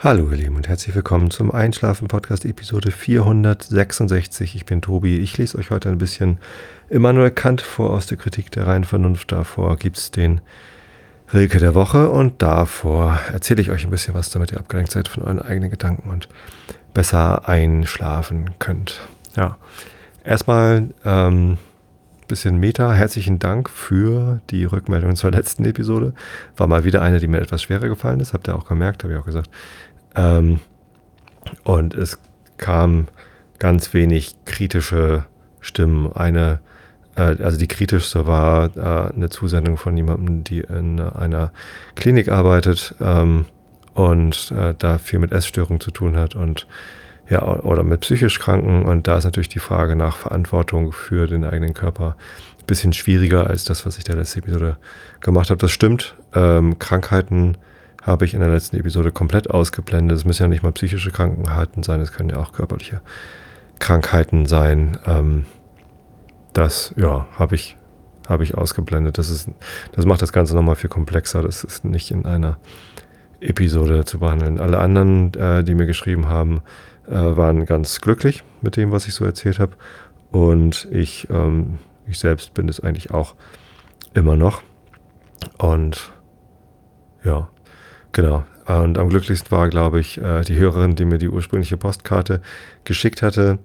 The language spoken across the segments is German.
Hallo ihr Lieben und herzlich willkommen zum Einschlafen-Podcast Episode 466. Ich bin Tobi. Ich lese euch heute ein bisschen Immanuel Kant vor aus der Kritik der reinen Vernunft. Davor gibt es den Rilke der Woche und davor erzähle ich euch ein bisschen was, damit ihr abgelenkt seid von euren eigenen Gedanken und besser einschlafen könnt. Ja, erstmal bisschen Meta. Herzlichen Dank für die Rückmeldung zur letzten Episode. War mal wieder eine, die mir etwas schwerer gefallen ist. Habt ihr auch gemerkt, habe ich auch gesagt. Und es kam ganz wenig kritische Stimmen. Also die kritischste war eine Zusendung von jemandem, die in einer Klinik arbeitet und da viel mit Essstörungen zu tun hat und ja, oder mit psychisch Kranken. Und da ist natürlich die Frage nach Verantwortung für den eigenen Körper ein bisschen schwieriger als das, was ich der letzten Episode gemacht habe. Das stimmt. Krankheiten habe ich in der letzten Episode komplett ausgeblendet. Es müssen ja nicht mal psychische Krankheiten sein, es können ja auch körperliche Krankheiten sein. Das habe ich ausgeblendet. Das macht das Ganze nochmal viel komplexer. Das ist nicht in einer Episode zu behandeln. Alle anderen, die mir geschrieben haben, waren ganz glücklich mit dem, was ich so erzählt habe. Und ich selbst bin es eigentlich auch immer noch. Und ja, genau. Und am glücklichsten war, glaube ich, die Hörerin, die mir die ursprüngliche Postkarte geschickt hatte.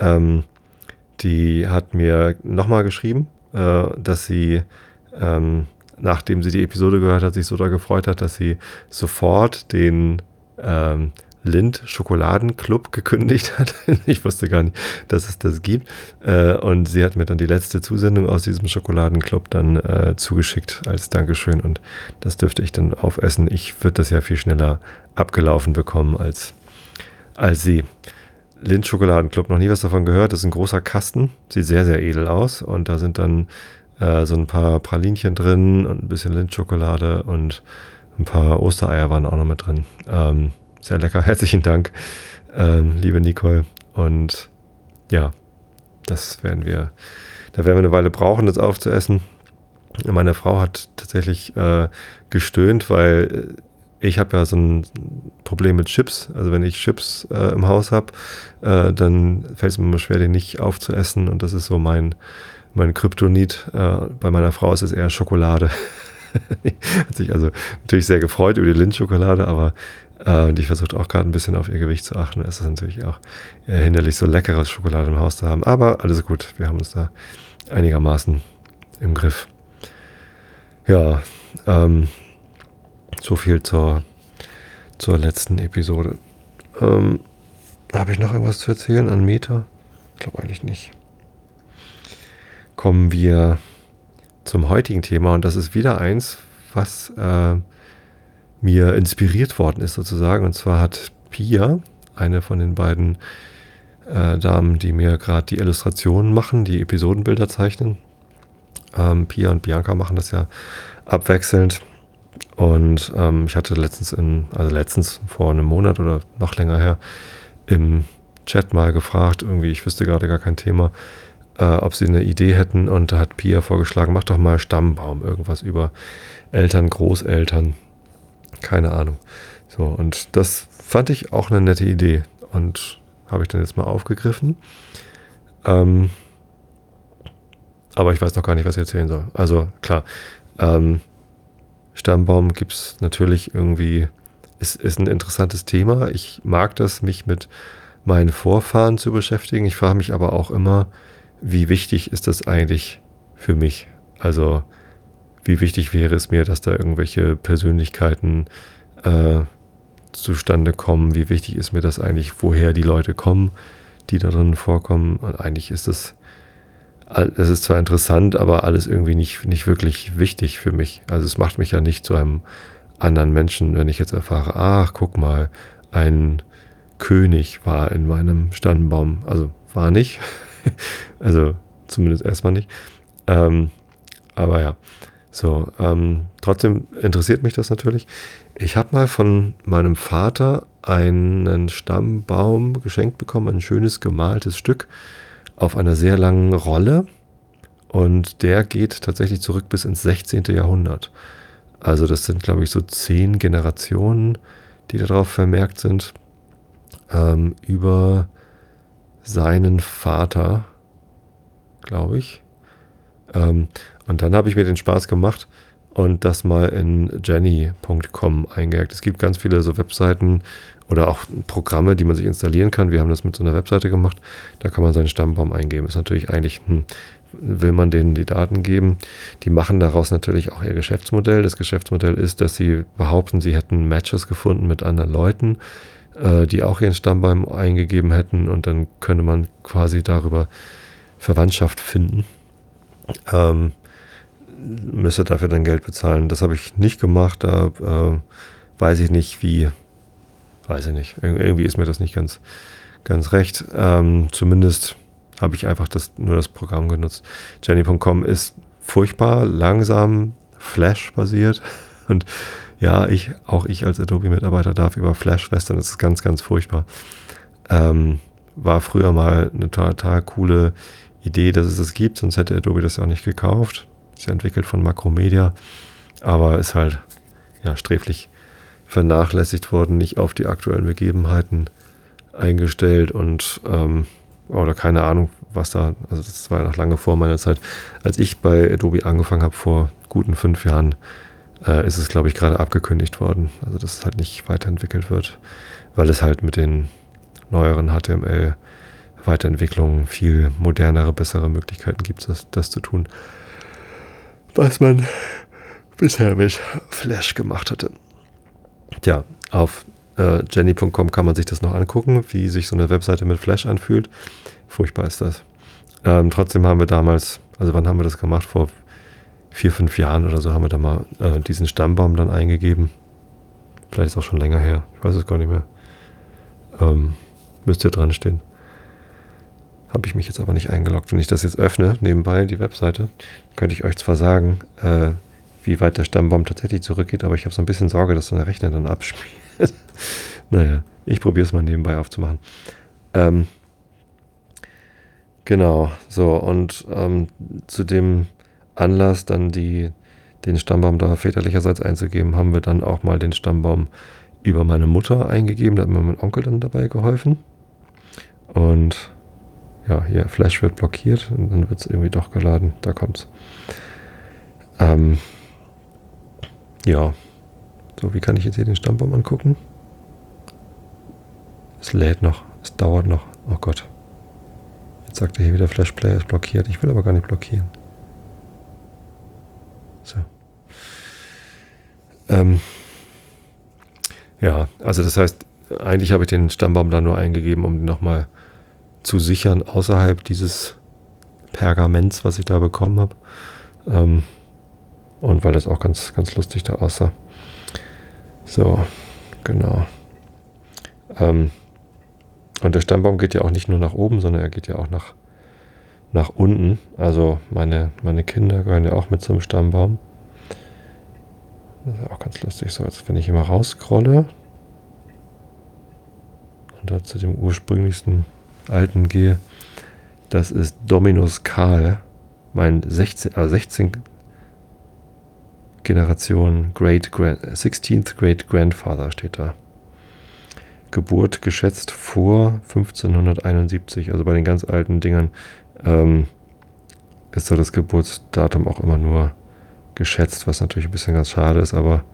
Die hat mir nochmal geschrieben, dass sie, nachdem sie die Episode gehört hat, sich so da gefreut hat, dass sie sofort den Lindt-Schokoladenclub gekündigt hat. Ich wusste gar nicht, dass es das gibt. Und sie hat mir dann die letzte Zusendung aus diesem Schokoladenclub dann zugeschickt als Dankeschön. Und das dürfte ich dann aufessen. Ich würde das ja viel schneller abgelaufen bekommen als sie. Lindt-Schokoladenclub, noch nie was davon gehört. Das ist ein großer Kasten. Sieht sehr, sehr edel aus. Und da sind dann so ein paar Pralinchen drin und ein bisschen Lindt-Schokolade und ein paar Ostereier waren auch noch mit drin. Sehr lecker. Herzlichen Dank, liebe Nicole. Und ja, da werden wir eine Weile brauchen, das aufzuessen. Meine Frau hat tatsächlich gestöhnt, weil ich habe ja so ein Problem mit Chips. Also wenn ich Chips im Haus habe, dann fällt es mir immer schwer, den nicht aufzuessen. Und das ist so mein Kryptonit. Bei meiner Frau ist es eher Schokolade. Hat sich also natürlich sehr gefreut über die Lindt-Schokolade, aber die versucht auch gerade ein bisschen auf ihr Gewicht zu achten. Es ist natürlich auch hinderlich, so leckeres Schokolade im Haus zu haben. Aber alles gut, wir haben uns da einigermaßen im Griff. Ja, so viel zur letzten Episode. Habe ich noch irgendwas zu erzählen an Meta? Ich glaube eigentlich nicht. Kommen wir zum heutigen Thema und das ist wieder eins, was mir inspiriert worden ist sozusagen. Und zwar hat Pia, eine von den beiden Damen, die mir gerade die Illustrationen machen, die Episodenbilder zeichnen. Pia und Bianca machen das ja abwechselnd. Und ich hatte letztens vor einem Monat oder noch länger her im Chat mal gefragt, irgendwie, ich wüsste gerade gar kein Thema, ob sie eine Idee hätten. Und da hat Pia vorgeschlagen, mach doch mal Stammbaum, irgendwas über Eltern, Großeltern, keine Ahnung. So, und das fand ich auch eine nette Idee und habe ich dann jetzt mal aufgegriffen. Aber ich weiß noch gar nicht, was ich erzählen soll. Also klar, Stammbaum gibt es natürlich irgendwie, ist ein interessantes Thema. Ich mag das, mich mit meinen Vorfahren zu beschäftigen. Ich frage mich aber auch immer, wie wichtig ist das eigentlich für mich? Also wie wichtig wäre es mir, dass da irgendwelche Persönlichkeiten zustande kommen? Wie wichtig ist mir das eigentlich, woher die Leute kommen, die da drin vorkommen? Und eigentlich ist es ist zwar interessant, aber alles irgendwie nicht wirklich wichtig für mich. Also es macht mich ja nicht zu einem anderen Menschen, wenn ich jetzt erfahre, ach, guck mal, ein König war in meinem Stammbaum. Also war nicht. Also zumindest erstmal nicht. Aber ja, so. Trotzdem interessiert mich das natürlich. Ich habe mal von meinem Vater einen Stammbaum geschenkt bekommen, ein schönes gemaltes Stück auf einer sehr langen Rolle. Und der geht tatsächlich zurück bis ins 16. Jahrhundert. Also das sind, glaube ich, so 10 Generationen, die darauf vermerkt sind, über seinen Vater, glaube ich. Und dann habe ich mir den Spaß gemacht und das mal in jenny.com eingehackt. Es gibt ganz viele so Webseiten oder auch Programme, die man sich installieren kann. Wir haben das mit so einer Webseite gemacht. Da kann man seinen Stammbaum eingeben. Ist natürlich eigentlich, will man denen die Daten geben. Die machen daraus natürlich auch ihr Geschäftsmodell. Das Geschäftsmodell ist, dass sie behaupten, sie hätten Matches gefunden mit anderen Leuten, die auch ihren Stammbaum eingegeben hätten, und dann könnte man quasi darüber Verwandtschaft finden. Müsste dafür dann Geld bezahlen. Das habe ich nicht gemacht. Da weiß ich nicht, wie. Weiß ich nicht. Irgendwie ist mir das nicht ganz recht. Zumindest habe ich einfach nur das Programm genutzt. Jenny.com ist furchtbar, langsam, Flash-basiert. Und ja, auch ich als Adobe-Mitarbeiter darf über Flash lästern. Das ist ganz, ganz furchtbar. War früher mal eine total coole Idee, dass es das gibt, sonst hätte Adobe das ja auch nicht gekauft. Ist ja entwickelt von Macromedia, aber ist halt sträflich vernachlässigt worden, nicht auf die aktuellen Begebenheiten eingestellt und oder keine Ahnung, was da, also das war noch lange vor meiner Zeit. Als ich bei Adobe angefangen habe, vor guten 5 Jahren, ist es, glaube ich, gerade abgekündigt worden. Also dass es halt nicht weiterentwickelt wird, weil es halt mit den neueren HTML-Weiterentwicklungen viel modernere, bessere Möglichkeiten gibt, das zu tun, was man bisher mit Flash gemacht hatte. Tja, auf jenny.com kann man sich das noch angucken, wie sich so eine Webseite mit Flash anfühlt. Furchtbar ist das. Trotzdem haben wir damals, also wann haben wir das gemacht? Vor 4, 5 Jahren oder so haben wir da mal diesen Stammbaum dann eingegeben. Vielleicht ist es auch schon länger her. Ich weiß es gar nicht mehr. Müsste dran stehen. Habe ich mich jetzt aber nicht eingeloggt. Wenn ich das jetzt öffne, nebenbei die Webseite, könnte ich euch zwar sagen, wie weit der Stammbaum tatsächlich zurückgeht, aber ich habe so ein bisschen Sorge, dass so ein Rechner dann abspielt. Naja, ich probiere es mal nebenbei aufzumachen. Genau, so, und zu dem Anlass dann den Stammbaum da väterlicherseits einzugeben, haben wir dann auch mal den Stammbaum über meine Mutter eingegeben. Da hat mir mein Onkel dann dabei geholfen. Und ja, hier, Flash wird blockiert und dann wird es irgendwie doch geladen. Da kommt's. Ja, so, wie kann ich jetzt hier den Stammbaum angucken? Es lädt noch, es dauert noch. Oh Gott. Jetzt sagt er hier wieder, Flash Player ist blockiert. Ich will aber gar nicht blockieren. So. Ja, also das heißt, eigentlich habe ich den Stammbaum da nur eingegeben, um den nochmal zu sichern, außerhalb dieses Pergaments, was ich da bekommen habe. Und weil das auch ganz, ganz lustig da aussah. So, genau. Und der Stammbaum geht ja auch nicht nur nach oben, sondern er geht ja auch nach unten. Also meine Kinder gehören ja auch mit zum Stammbaum. Das ist auch ganz lustig. So, jetzt wenn ich hier mal rausscrolle und da zu dem ursprünglichsten alten gehe, das ist Dominus Karl, mein 16 Generation 16th Great Grandfather steht da. Geburt geschätzt vor 1571, also bei den ganz alten Dingern ist so das Geburtsdatum auch immer nur geschätzt, was natürlich ein bisschen ganz schade ist, aber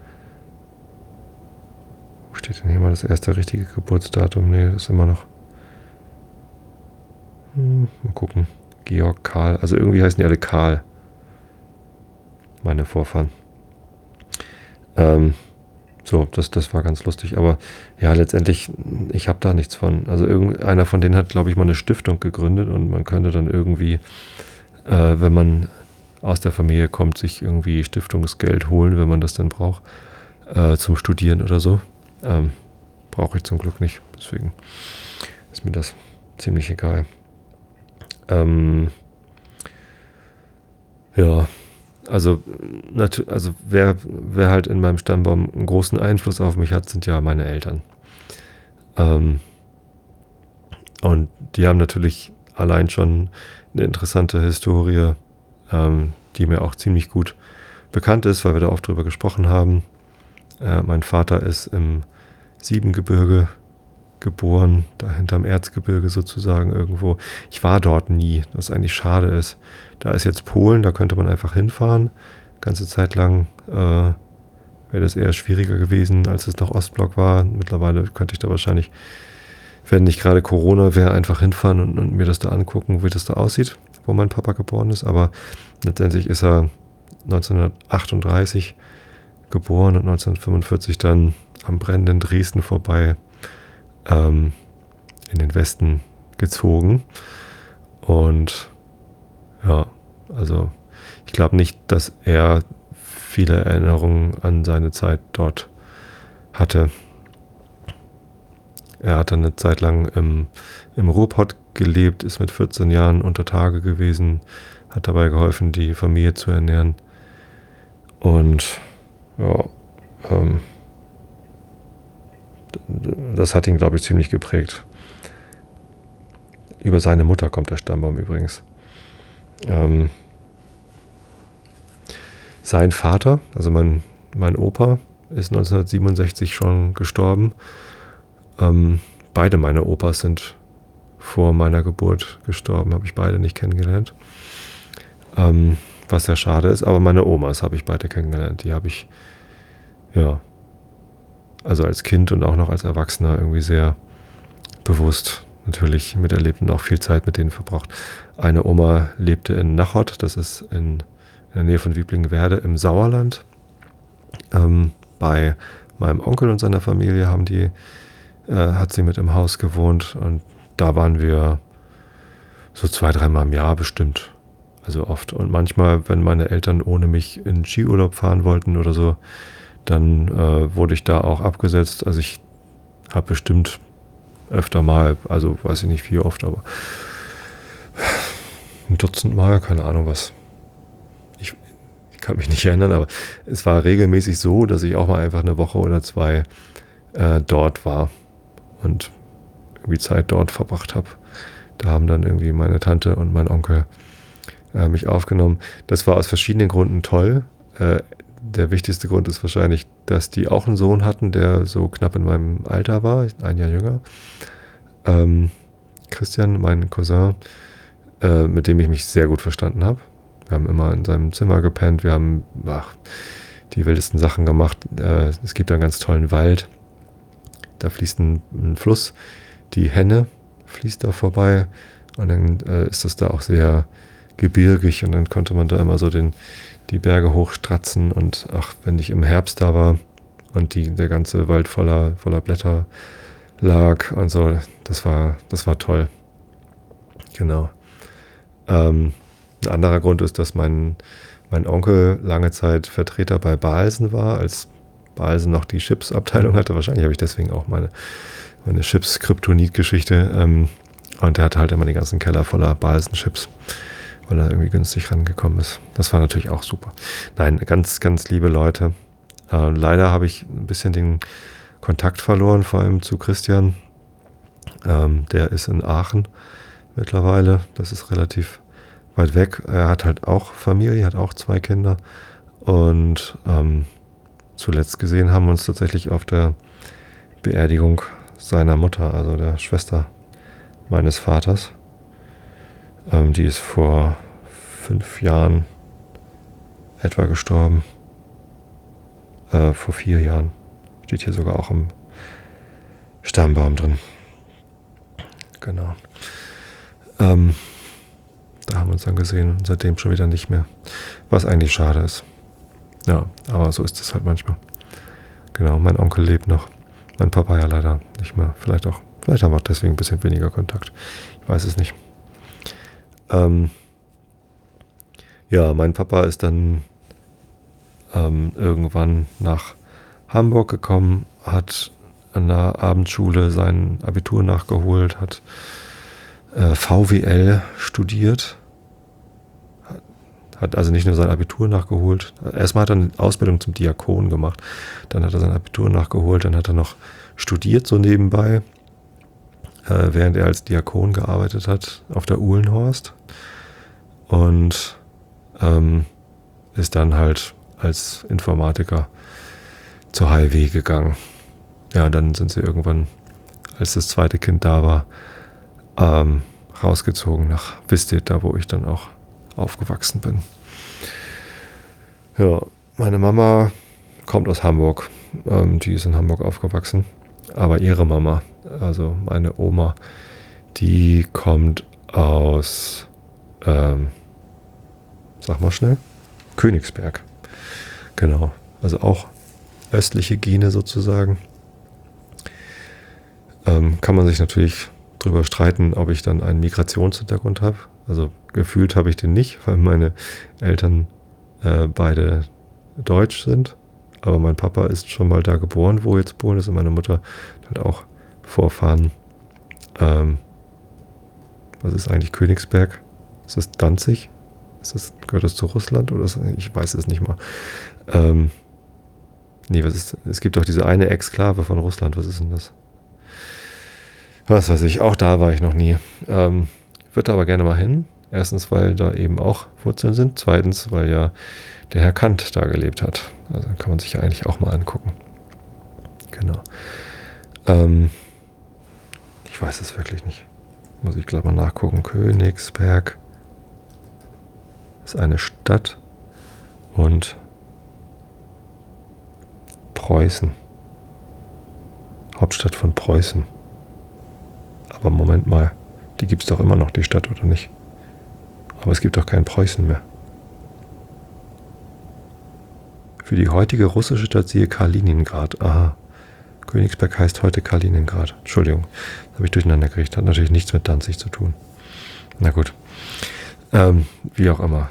wo steht denn hier mal das erste richtige Geburtsdatum? Nee, das ist immer noch mal gucken. Georg Karl, also irgendwie heißen die alle Karl, meine Vorfahren. So, das war ganz lustig, aber ja, letztendlich, ich habe da nichts von. Also irgendeiner von denen hat, glaube ich, mal eine Stiftung gegründet und man könnte dann irgendwie, wenn man aus der Familie kommt, sich irgendwie Stiftungsgeld holen, wenn man das dann braucht, zum Studieren oder so. Brauche ich zum Glück nicht, deswegen ist mir das ziemlich egal. Ja, also wer halt in meinem Stammbaum einen großen Einfluss auf mich hat, sind ja meine Eltern. Und die haben natürlich allein schon eine interessante Historie, die mir auch ziemlich gut bekannt ist, weil wir da oft drüber gesprochen haben. Mein Vater ist im Siebengebirge geboren, da hinterm Erzgebirge sozusagen irgendwo. Ich war dort nie, was eigentlich schade ist. Da ist jetzt Polen, da könnte man einfach hinfahren. Ganze Zeit lang wäre das eher schwieriger gewesen, als es noch Ostblock war. Mittlerweile könnte ich da wahrscheinlich, wenn nicht gerade Corona wäre, einfach hinfahren und mir das da angucken, wie das da aussieht, wo mein Papa geboren ist. Aber letztendlich ist er 1938 geboren und 1945 dann am brennenden Dresden vorbei in den Westen gezogen. Und ja, also ich glaube nicht, dass er viele Erinnerungen an seine Zeit dort hatte. Er hat dann eine Zeit lang im Ruhrpott gelebt, ist mit 14 Jahren unter Tage gewesen, hat dabei geholfen, die Familie zu ernähren. Und ja, das hat ihn, glaube ich, ziemlich geprägt. Über seine Mutter kommt der Stammbaum übrigens. Sein Vater, also mein Opa, ist 1967 schon gestorben. Beide meine Opas sind vor meiner Geburt gestorben, habe ich beide nicht kennengelernt. Was sehr schade ist, aber meine Omas habe ich beide kennengelernt. Die habe ich, ja, also als Kind und auch noch als Erwachsener irgendwie sehr bewusst natürlich miterlebt und auch viel Zeit mit denen verbracht. Eine Oma lebte in Nachod, das ist in der Nähe von Wieblingenwerde im Sauerland. Bei meinem Onkel und seiner Familie hat sie mit im Haus gewohnt und da waren wir so 2-3 Mal im Jahr bestimmt. Also oft. Und manchmal, wenn meine Eltern ohne mich in Skiurlaub fahren wollten oder so, dann wurde ich da auch abgesetzt. Also ich habe bestimmt öfter mal, also weiß ich nicht wie oft, aber ein Dutzend Mal, keine Ahnung was. Ich kann mich nicht erinnern, aber es war regelmäßig so, dass ich auch mal einfach eine Woche oder 2 dort war und irgendwie Zeit dort verbracht habe. Da haben dann irgendwie meine Tante und mein Onkel mich aufgenommen. Das war aus verschiedenen Gründen toll. Der wichtigste Grund ist wahrscheinlich, dass die auch einen Sohn hatten, der so knapp in meinem Alter war, 1 Jahr jünger. Christian, mein Cousin, mit dem ich mich sehr gut verstanden habe. Wir haben immer in seinem Zimmer gepennt, wir haben die wildesten Sachen gemacht. Es gibt einen ganz tollen Wald, da fließt ein Fluss, die Henne fließt da vorbei und dann ist das da auch sehr gebirgig und dann konnte man da immer so die Berge hochstratzen und wenn ich im Herbst da war und der ganze Wald voller Blätter lag und so, das war toll. Genau. Ein anderer Grund ist, dass mein Onkel lange Zeit Vertreter bei Balsen war, als Balsen noch die Chips-Abteilung hatte. Wahrscheinlich habe ich deswegen auch meine Chips-Kryptonit-Geschichte. Und er hatte halt immer den ganzen Keller voller Balsen-Chips, weil er irgendwie günstig rangekommen ist. Das war natürlich auch super. Nein, ganz, ganz liebe Leute. Leider habe ich ein bisschen den Kontakt verloren, vor allem zu Christian. Der ist in Aachen mittlerweile. Das ist relativ weit weg. Er hat halt auch Familie, hat auch 2 Kinder. Und zuletzt gesehen haben wir uns tatsächlich auf der Beerdigung seiner Mutter, also der Schwester meines Vaters. Die ist vor 5 Jahren etwa gestorben. Vor 4 Jahren. Steht hier sogar auch im Stammbaum drin. Genau. Da haben wir uns dann gesehen und seitdem schon wieder nicht mehr. Was eigentlich schade ist. Ja, aber so ist es halt manchmal. Genau, mein Onkel lebt noch. Mein Papa ja leider nicht mehr. Vielleicht haben wir auch deswegen ein bisschen weniger Kontakt. Ich weiß es nicht. Ja, mein Papa ist dann irgendwann nach Hamburg gekommen, hat an der Abendschule sein Abitur nachgeholt, hat VWL studiert, hat also nicht nur sein Abitur nachgeholt, erstmal hat er eine Ausbildung zum Diakon gemacht, dann hat er sein Abitur nachgeholt, dann hat er noch studiert so nebenbei, während er als Diakon gearbeitet hat auf der Uhlenhorst und ist dann halt als Informatiker zur HIW gegangen. ja, dann sind sie irgendwann, als das zweite Kind da war, rausgezogen nach Wistedt, da wo ich dann auch aufgewachsen bin. Ja, meine Mama kommt aus Hamburg. Die ist in Hamburg aufgewachsen. Aber ihre Mama, also meine Oma, die kommt aus, sag mal schnell, Königsberg. Genau, also auch östliche Gene sozusagen. Kann man sich natürlich drüber streiten, ob ich dann einen Migrationshintergrund habe. Also gefühlt habe ich den nicht, weil meine Eltern beide deutsch sind. Aber mein Papa ist schon mal da geboren, wo jetzt geboren ist, und meine Mutter hat auch Vorfahren. Was ist eigentlich Königsberg? Ist das Danzig? Gehört das zu Russland oder ich weiß es nicht mal. Nee, es gibt doch diese eine Exklave von Russland, was ist denn das? Was weiß ich, auch da war ich noch nie. Würde aber gerne mal hin. Erstens, weil da eben auch Wurzeln sind. Zweitens, weil ja der Herr Kant da gelebt hat. Also kann man sich ja eigentlich auch mal angucken. Genau. Ich weiß es wirklich nicht. Muss ich gleich mal nachgucken. Königsberg ist eine Stadt und Preußen. Hauptstadt von Preußen. Aber Moment mal, die gibt es doch immer noch, die Stadt, oder nicht? Aber es gibt doch kein Preußen mehr. Für die heutige russische Stadt siehe Kaliningrad. Aha. Königsberg heißt heute Kaliningrad. Entschuldigung, das habe ich durcheinander gekriegt. Hat natürlich nichts mit Danzig zu tun. Na gut. Wie auch immer.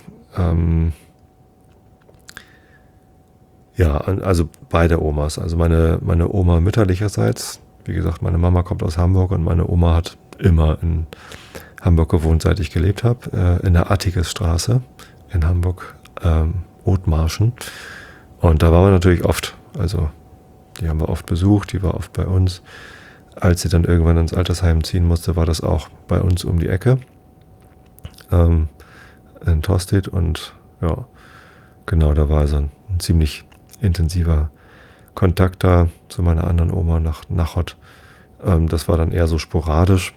Ja, also beide Omas. Also meine Oma mütterlicherseits, wie gesagt, meine Mama kommt aus Hamburg und meine Oma hat immer in Hamburg gewohnt, seit ich gelebt habe, in der Attikesstraße in Hamburg, Othmarschen. Und da waren wir natürlich oft. Also die haben wir oft besucht, die war oft bei uns. Als sie dann irgendwann ins Altersheim ziehen musste, war das auch bei uns um die Ecke. In Tostedt, und ja, genau, da war so ein ziemlich intensiver Kontakt da zu meiner anderen Oma nach Nachod. Das war dann eher so sporadisch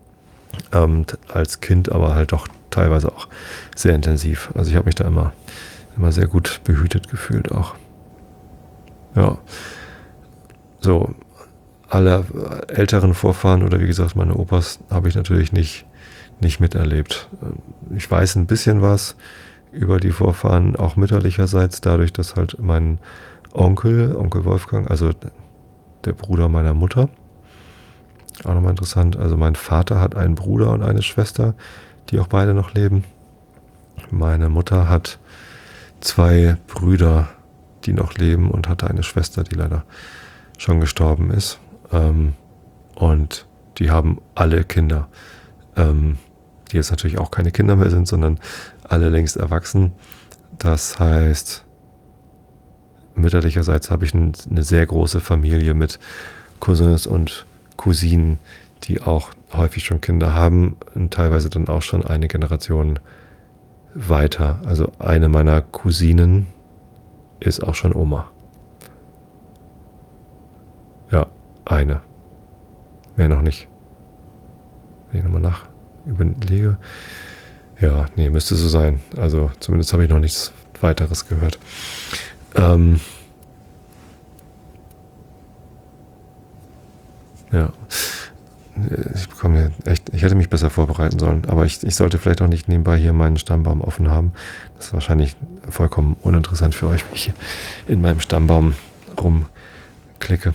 als Kind, aber halt doch teilweise auch sehr intensiv. Also ich habe mich da immer sehr gut behütet gefühlt auch. Ja, so alle älteren Vorfahren oder wie gesagt meine Opas habe ich natürlich nicht miterlebt. Ich weiß ein bisschen was über die Vorfahren, auch mütterlicherseits, dadurch, dass halt mein Onkel Wolfgang, also der Bruder meiner Mutter, auch nochmal interessant, also mein Vater hat einen Bruder und eine Schwester, die auch beide noch leben. Meine Mutter hat 2 Brüder, die noch leben, und hatte eine Schwester, die leider schon gestorben ist. Und die haben alle Kinder, die jetzt natürlich auch keine Kinder mehr sind, sondern alle längst erwachsen. Das heißt, mütterlicherseits habe ich eine sehr große Familie mit Cousins und Cousinen, die auch häufig schon Kinder haben und teilweise dann auch schon eine Generation weiter. Also eine meiner Cousinen ist auch schon Oma. Ja, eine. Mehr noch nicht. Wenn ich nochmal überlege. Ja, nee, müsste so sein. Also zumindest habe ich noch nichts weiteres gehört. Ja. Ich hätte mich besser vorbereiten sollen, aber ich sollte vielleicht auch nicht nebenbei hier meinen Stammbaum offen haben. Das ist wahrscheinlich vollkommen uninteressant für euch, wie ich in meinem Stammbaum rumklicke.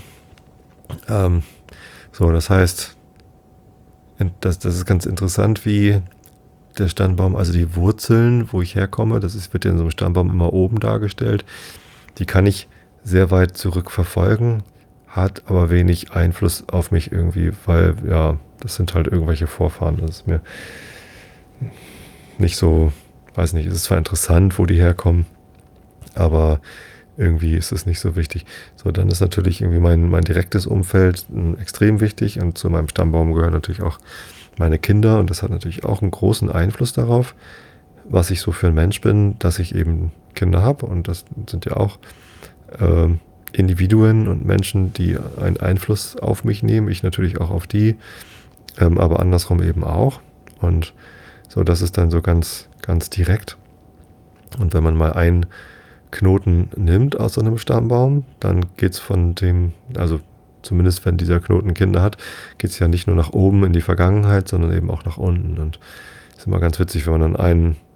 So, das heißt, das ist ganz interessant, wie der Stammbaum, also die Wurzeln, wo ich herkomme, wird ja in so einem Stammbaum immer oben dargestellt. Die kann ich sehr weit zurückverfolgen, hat aber wenig Einfluss auf mich irgendwie, weil, ja, das sind halt irgendwelche Vorfahren. Das ist mir nicht so, weiß nicht, es ist zwar interessant, wo die herkommen, aber irgendwie ist es nicht so wichtig. So, dann ist natürlich irgendwie mein direktes Umfeld extrem wichtig, und zu meinem Stammbaum gehören natürlich auch meine Kinder, und das hat natürlich auch einen großen Einfluss darauf, was ich so für ein Mensch bin, dass ich eben Kinder habe, und das sind ja auch Individuen und Menschen, die einen Einfluss auf mich nehmen, ich natürlich auch auf die, aber andersrum eben auch. Und so, das ist dann so ganz, ganz direkt. Und wenn man mal einen Knoten nimmt aus so einem Stammbaum, dann geht's von dem, also zumindest wenn dieser Knoten Kinder hat, geht's ja nicht nur nach oben in die Vergangenheit, sondern eben auch nach unten. Und es ist immer ganz witzig, wenn man dann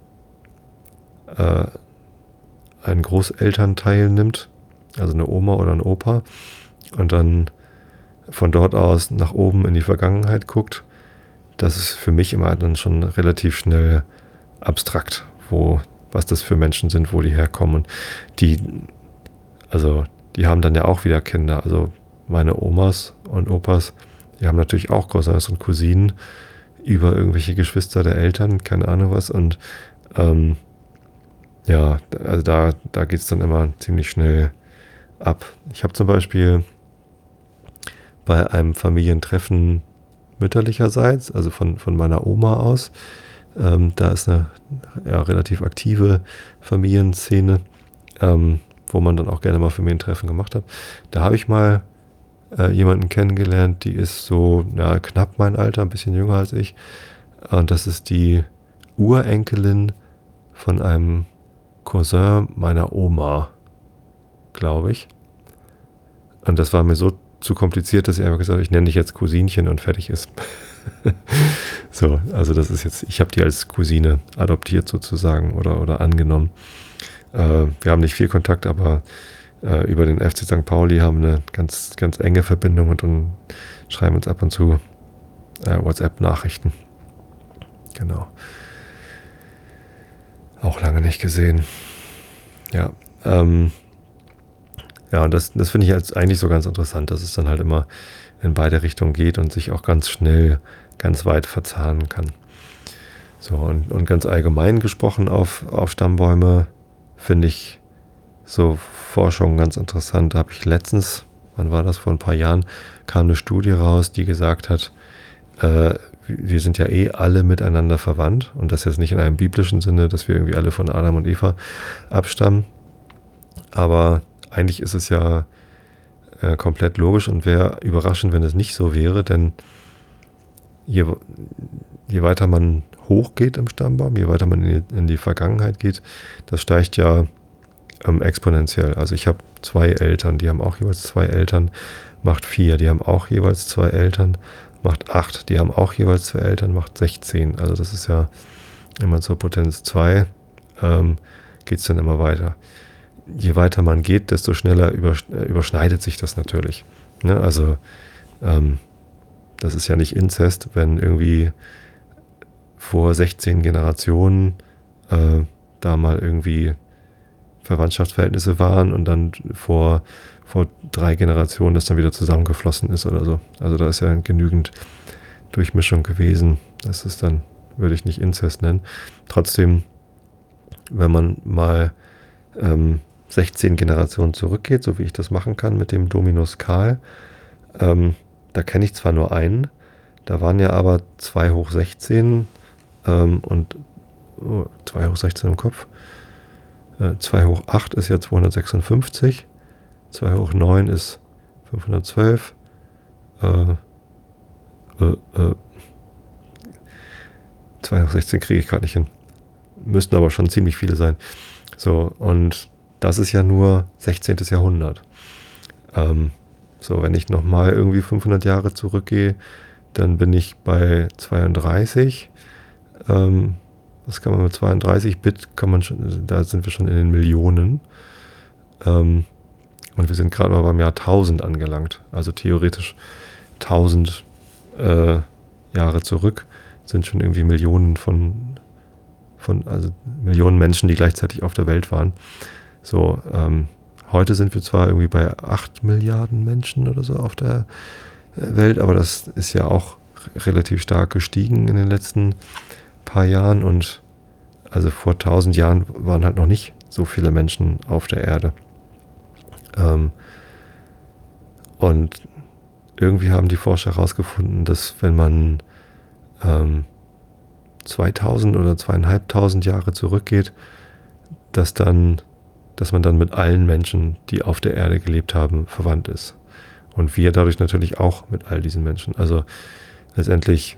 einen Großelternteil nimmt, also eine Oma oder ein Opa, und dann von dort aus nach oben in die Vergangenheit guckt. Das ist für mich immer dann schon relativ schnell abstrakt, was das für Menschen sind, wo die herkommen. Und die haben dann ja auch wieder Kinder. Also meine Omas und Opas, die haben natürlich auch Cousins und Cousinen über irgendwelche Geschwister der Eltern, keine Ahnung was. Und ja, also da geht es dann immer ziemlich schnell ab. Ich habe zum Beispiel bei einem Familientreffen mütterlicherseits, also von meiner Oma aus, da ist eine relativ aktive Familienszene, wo man dann auch gerne mal Familientreffen gemacht hat. Da habe ich mal jemanden kennengelernt, die ist so knapp mein Alter, ein bisschen jünger als ich. Und das ist die Urenkelin von einem Cousin meiner Oma, glaube ich. Und das war mir so zu kompliziert, dass ich einfach gesagt habe, ich nenne dich jetzt Cousinchen und fertig ist. So, also das ist jetzt, ich habe die als Cousine adoptiert sozusagen oder angenommen. Wir haben nicht viel Kontakt, aber über den FC St. Pauli haben eine ganz, ganz enge Verbindung und dann schreiben uns ab und zu WhatsApp-Nachrichten. Genau. Auch lange nicht gesehen. Ja, ja, und das finde ich jetzt eigentlich so ganz interessant, dass es dann halt immer in beide Richtungen geht und sich auch ganz schnell, ganz weit verzahnen kann. So, und ganz allgemein gesprochen auf Stammbäume finde ich so Forschung ganz interessant. Da habe ich letztens, wann war das, vor ein paar Jahren, kam eine Studie raus, die gesagt hat, wir sind ja alle miteinander verwandt und das jetzt nicht in einem biblischen Sinne, dass wir irgendwie alle von Adam und Eva abstammen, aber eigentlich ist es ja komplett logisch und wäre überraschend, wenn es nicht so wäre, denn je weiter man hochgeht im Stammbaum, je weiter man in die Vergangenheit geht, das steigt ja exponentiell. Also ich habe 2 Eltern, die haben auch jeweils 2 Eltern, macht 4, die haben auch jeweils 2 Eltern, macht 8, die haben auch jeweils 2 Eltern, macht 16. Also das ist ja immer zur Potenz 2, geht es dann immer weiter. Je weiter man geht, desto schneller überschneidet sich das natürlich. Ne? Also das ist ja nicht Inzest, wenn irgendwie vor 16 Generationen da mal irgendwie Verwandtschaftsverhältnisse waren und dann vor 3 Generationen das dann wieder zusammengeflossen ist oder so. Also da ist ja genügend Durchmischung gewesen. Das ist dann, würde ich nicht Inzest nennen. Trotzdem, wenn man mal 16 Generationen zurückgeht, so wie ich das machen kann mit dem Dominus Karl, da kenne ich zwar nur einen, da waren ja aber 2 hoch 16 und 2 hoch 16 im Kopf. 2 hoch 8 ist ja 256, 2 hoch 9 ist 512, 2 hoch 16 kriege ich gerade nicht hin. Müssten aber schon ziemlich viele sein. So, und das ist ja nur 16. Jahrhundert. So, wenn ich nochmal irgendwie 500 Jahre zurückgehe, dann bin ich bei 32. Was kann man mit 32 Bit, da sind wir schon in den Millionen. Und wir sind gerade mal beim Jahr 1000 angelangt. Also theoretisch 1000 Jahre zurück sind schon irgendwie Millionen also Millionen Menschen, die gleichzeitig auf der Welt waren. So, heute sind wir zwar irgendwie bei 8 Milliarden Menschen oder so auf der Welt, aber das ist ja auch relativ stark gestiegen in den letzten paar Jahren und also vor 1000 Jahren waren halt noch nicht so viele Menschen auf der Erde. Und irgendwie haben die Forscher herausgefunden, dass wenn man 2000 oder 2500 Jahre zurückgeht, dass dann dass man dann mit allen Menschen, die auf der Erde gelebt haben, verwandt ist. Und wir dadurch natürlich auch mit all diesen Menschen. Also letztendlich,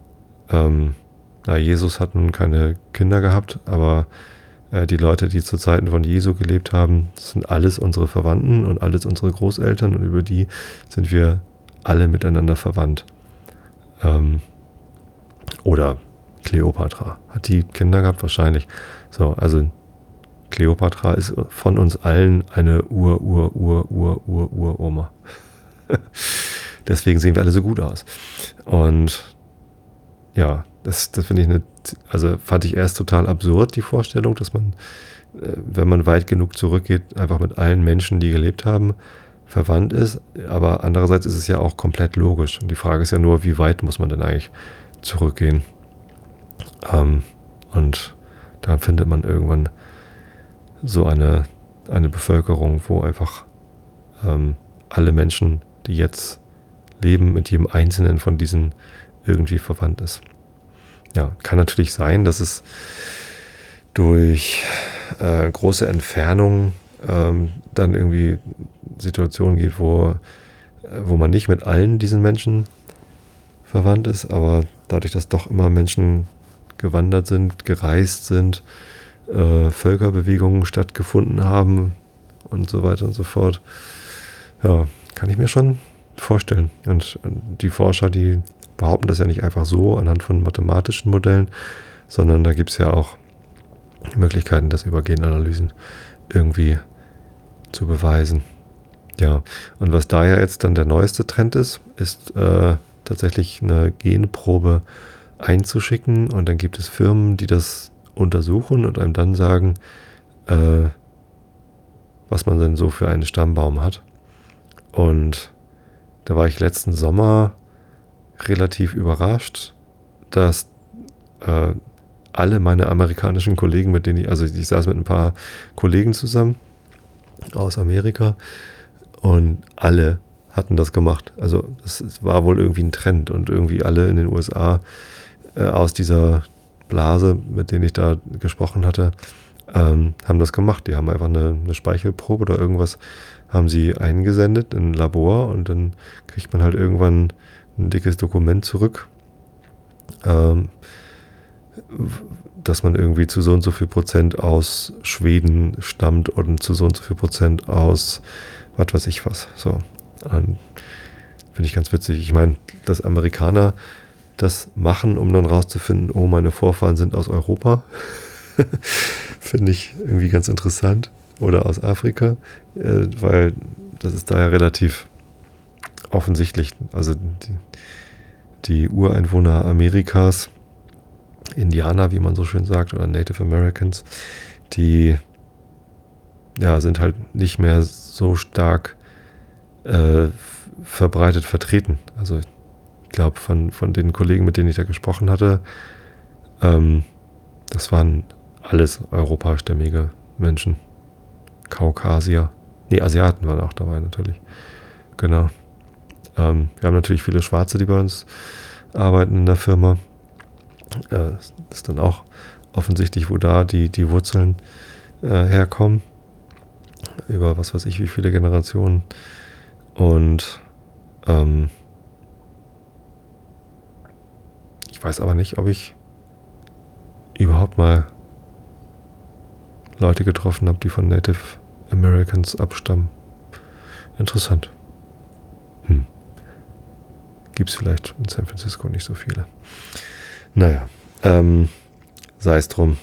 Jesus hat nun keine Kinder gehabt, aber die Leute, die zu Zeiten von Jesu gelebt haben, das sind alles unsere Verwandten und alles unsere Großeltern und über die sind wir alle miteinander verwandt. Oder Kleopatra. Hat die Kinder gehabt? Wahrscheinlich. So, also Kleopatra ist von uns allen eine Uroma. Deswegen sehen wir alle so gut aus. Und ja, das finde ich fand ich erst total absurd, die Vorstellung, dass man, wenn man weit genug zurückgeht, einfach mit allen Menschen, die gelebt haben, verwandt ist. Aber andererseits ist es ja auch komplett logisch. Und die Frage ist ja nur, wie weit muss man denn eigentlich zurückgehen? Und da findet man irgendwann so eine Bevölkerung, wo einfach alle Menschen, die jetzt leben, mit jedem einzelnen von diesen irgendwie verwandt ist. Ja, kann natürlich sein, dass es durch große Entfernungen dann irgendwie Situationen gibt, wo man nicht mit allen diesen Menschen verwandt ist, aber dadurch, dass doch immer Menschen gewandert sind, gereist sind, Völkerbewegungen stattgefunden haben und so weiter und so fort, ja, kann ich mir schon vorstellen. Und die Forscher, die behaupten das ja nicht einfach so anhand von mathematischen Modellen, sondern da gibt es ja auch Möglichkeiten, das über Genanalysen irgendwie zu beweisen. Ja, und was da ja jetzt dann der neueste Trend ist tatsächlich eine Genprobe einzuschicken und dann gibt es Firmen, die das untersuchen und einem dann sagen, was man denn so für einen Stammbaum hat. Und da war ich letzten Sommer relativ überrascht, dass alle meine amerikanischen Kollegen, mit denen ich saß mit ein paar Kollegen zusammen aus Amerika und alle hatten das gemacht. Also es war wohl irgendwie ein Trend und irgendwie alle in den USA aus dieser Blase, mit denen ich da gesprochen hatte, haben das gemacht. Die haben einfach eine Speichelprobe oder irgendwas haben sie eingesendet in ein Labor und dann kriegt man halt irgendwann ein dickes Dokument zurück, dass man irgendwie zu so und so viel Prozent aus Schweden stammt und zu so und so viel Prozent aus was weiß ich was. So, finde ich ganz witzig. Ich meine, dass Amerikaner das machen, um dann rauszufinden, oh, meine Vorfahren sind aus Europa, finde ich irgendwie ganz interessant. Oder aus Afrika, weil das ist da ja relativ offensichtlich. Also die Ureinwohner Amerikas, Indianer, wie man so schön sagt, oder Native Americans, die sind halt nicht mehr so stark verbreitet vertreten. Also ich glaube, von den Kollegen, mit denen ich da gesprochen hatte, das waren alles europastämmige Menschen. Kaukasier. Nee, Asiaten waren auch dabei natürlich. Genau. Wir haben natürlich viele Schwarze, die bei uns arbeiten in der Firma. Das ist dann auch offensichtlich, wo da die Wurzeln herkommen. Über was weiß ich, wie viele Generationen. Und ich weiß aber nicht, ob ich überhaupt mal Leute getroffen habe, die von Native Americans abstammen. Interessant. Gibt es vielleicht in San Francisco nicht so viele. Naja, sei es drum.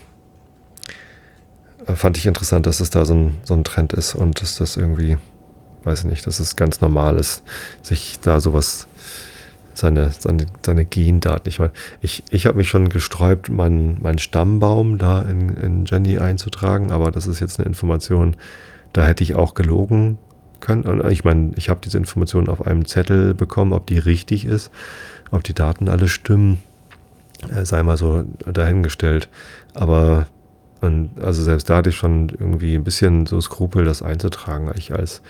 Fand ich interessant, dass es da so ein Trend ist und dass das irgendwie, weiß ich nicht, dass es ganz normal ist, sich da sowas, seine Gendaten. Ich habe mich schon gesträubt, meinen Stammbaum da in Jenny einzutragen, aber das ist jetzt eine Information, da hätte ich auch gelogen können. Und ich meine, ich habe diese Information auf einem Zettel bekommen, ob die richtig ist, ob die Daten alle stimmen, sei mal so dahingestellt. Aber also selbst da hatte ich schon irgendwie ein bisschen so Skrupel, das einzutragen. Ich als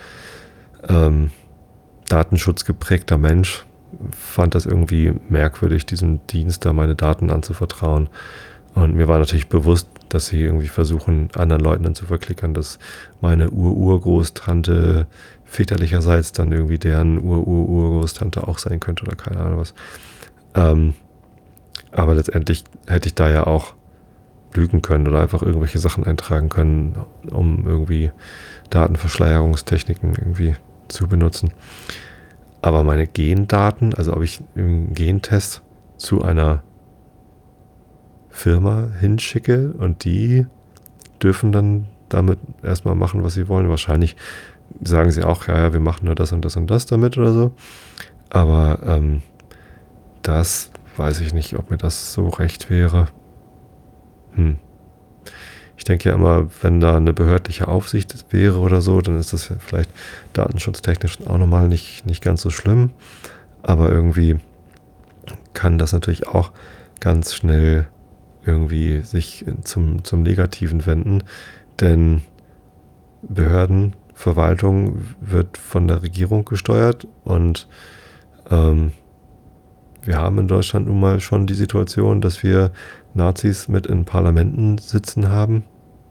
datenschutzgeprägter Mensch fand das irgendwie merkwürdig, diesem Dienst da meine Daten anzuvertrauen. Und mir war natürlich bewusst, dass sie irgendwie versuchen, anderen Leuten dann zu verklickern, dass meine Urgroßtante väterlicherseits dann irgendwie deren Urgroßtante auch sein könnte oder keine Ahnung was. Aber letztendlich hätte ich da ja auch lügen können oder einfach irgendwelche Sachen eintragen können, um irgendwie Datenverschleierungstechniken irgendwie zu benutzen. Aber meine Gendaten, also ob ich einen Gentest zu einer Firma hinschicke und die dürfen dann damit erstmal machen, was sie wollen. Wahrscheinlich sagen sie auch, ja, wir machen nur das und das und das damit oder so. Aber das weiß ich nicht, ob mir das so recht wäre. Ich denke ja immer, wenn da eine behördliche Aufsicht wäre oder so, dann ist das vielleicht datenschutztechnisch auch nochmal nicht ganz so schlimm. Aber irgendwie kann das natürlich auch ganz schnell irgendwie sich zum Negativen wenden. Denn Behörden, Verwaltung wird von der Regierung gesteuert und wir haben in Deutschland nun mal schon die Situation, dass wir Nazis mit in Parlamenten sitzen haben.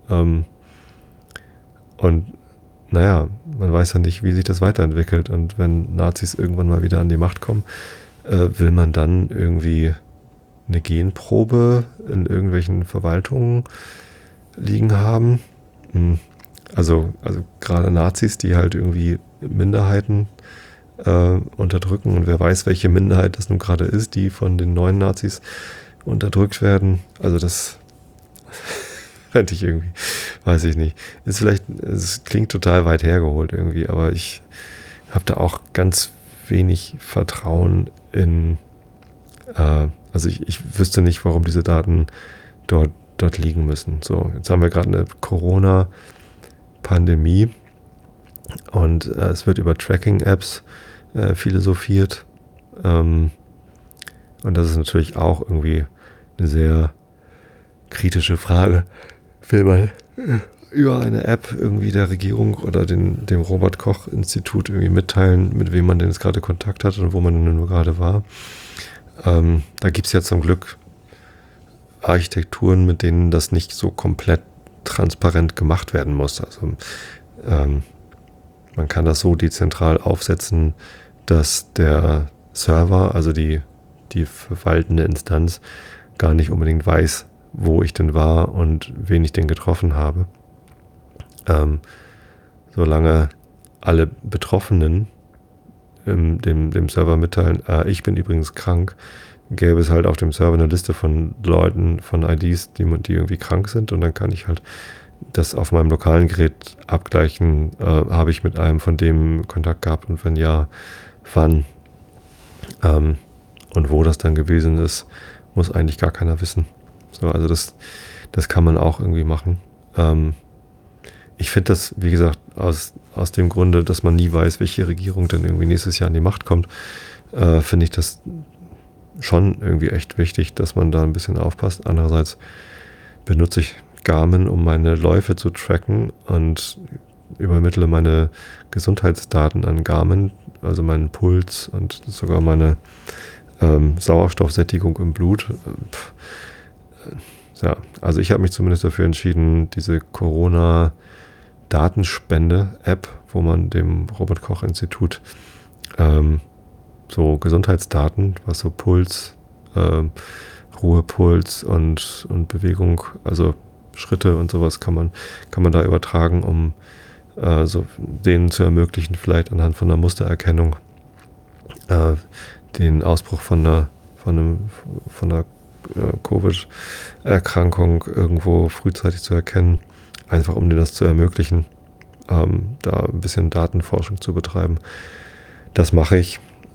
Und naja, man weiß ja nicht, wie sich das weiterentwickelt. Und wenn Nazis irgendwann mal wieder an die Macht kommen, will man dann irgendwie eine Genprobe in irgendwelchen Verwaltungen liegen haben? Also gerade Nazis, die halt irgendwie Minderheiten unterdrücken. Und wer weiß, welche Minderheit das nun gerade ist, die von den neuen Nazis unterdrückt werden. Also das fände ich irgendwie, weiß ich nicht. Es klingt total weit hergeholt irgendwie, aber ich habe da auch ganz wenig Vertrauen in, also ich wüsste nicht, warum diese Daten dort liegen müssen. So, jetzt haben wir gerade eine Corona-Pandemie und es wird über Tracking-Apps philosophiert. Und das ist natürlich auch irgendwie eine sehr kritische Frage. Will man über eine App irgendwie der Regierung oder dem Robert-Koch-Institut irgendwie mitteilen, mit wem man denn jetzt gerade Kontakt hat und wo man denn nur gerade war? Da gibt es ja zum Glück Architekturen, mit denen das nicht so komplett transparent gemacht werden muss. Also man kann das so dezentral aufsetzen, dass der Server, also die verwaltende Instanz, gar nicht unbedingt weiß, wo ich denn war und wen ich denn getroffen habe. Solange alle Betroffenen dem Server mitteilen, ich bin übrigens krank, gäbe es halt auf dem Server eine Liste von Leuten, von IDs, die irgendwie krank sind, und dann kann ich halt das auf meinem lokalen Gerät abgleichen, habe ich mit einem von dem Kontakt gehabt und wenn ja, wann und wo das dann gewesen ist, muss eigentlich gar keiner wissen. So, also das kann man auch irgendwie machen. Ich finde das, wie gesagt, aus dem Grunde, dass man nie weiß, welche Regierung dann irgendwie nächstes Jahr an die Macht kommt, finde ich das schon irgendwie echt wichtig, dass man da ein bisschen aufpasst. Andererseits benutze ich Garmin, um meine Läufe zu tracken und übermittle meine Gesundheitsdaten an Garmin, also meinen Puls und sogar meine Sauerstoffsättigung im Blut. Ja, also ich habe mich zumindest dafür entschieden, diese Corona-Datenspende-App, wo man dem Robert-Koch-Institut so Gesundheitsdaten, was so Puls, Ruhepuls und Bewegung, also Schritte und sowas kann man da übertragen, um so denen zu ermöglichen, vielleicht anhand von einer Mustererkennung den Ausbruch von einer Covid-Erkrankung irgendwo frühzeitig zu erkennen, einfach um denen das zu ermöglichen, da ein bisschen Datenforschung zu betreiben. Das mache ich.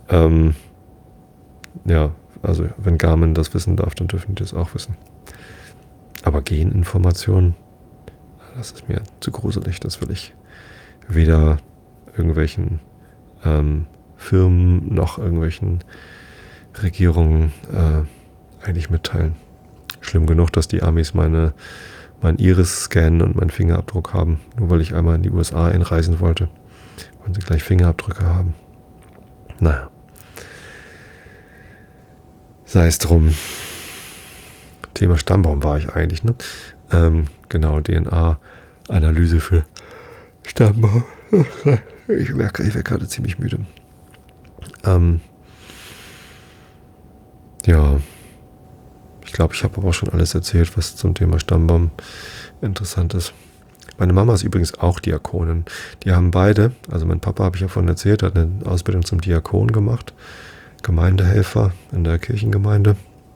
Ja, also wenn Garmin das wissen darf, dann dürfen die das auch wissen. Aber Geninformationen, das ist mir zu gruselig. Das will ich weder irgendwelchen Firmen noch irgendwelchen Regierungen eigentlich mitteilen. Schlimm genug, dass die Amis mein Iris scannen und meinen Fingerabdruck haben, nur weil ich einmal in die USA einreisen wollte und sie gleich Fingerabdrücke haben. Naja. Sei es drum. Thema Stammbaum war ich eigentlich, ne? Genau, DNA-Analyse für Stammbaum. Ich merke, ich werde gerade ziemlich müde. Ja, ich glaube, ich habe aber auch schon alles erzählt, was zum Thema Stammbaum interessant ist. Meine Mama ist übrigens auch Diakonin. Die haben beide, also mein Papa habe ich ja vorhin erzählt, hat eine Ausbildung zum Diakon gemacht, Gemeindehelfer in der Kirchengemeinde.